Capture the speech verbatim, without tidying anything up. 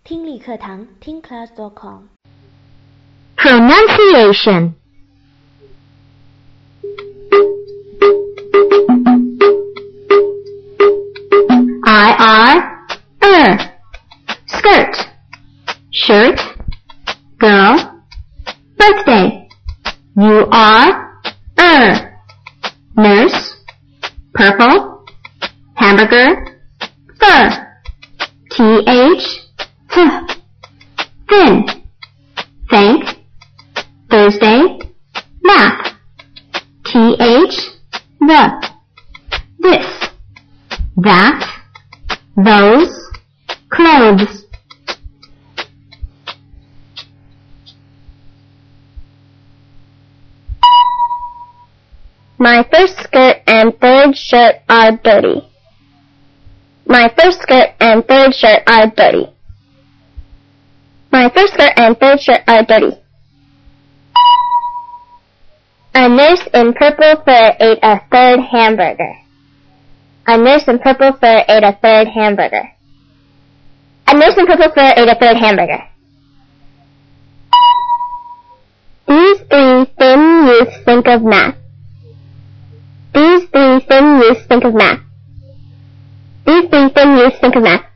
听力课堂听 class dot com Pronunciation I R er skirt shirt girl birthday U R er nurse purple hamburger fur T H th thin thank Thursday math T H the this that those clothes My first skirt and third shirt are dirty. My first skirt and third shirt are dirty. My first skirt and third shirt are dirty. A nurse in purple fur ate a third hamburger. A nurse in purple fur ate a third hamburger. A nurse in purple fur ate a third hamburger. These three thin youths think of math. These three thin youths think of math. These three thin youths think of math.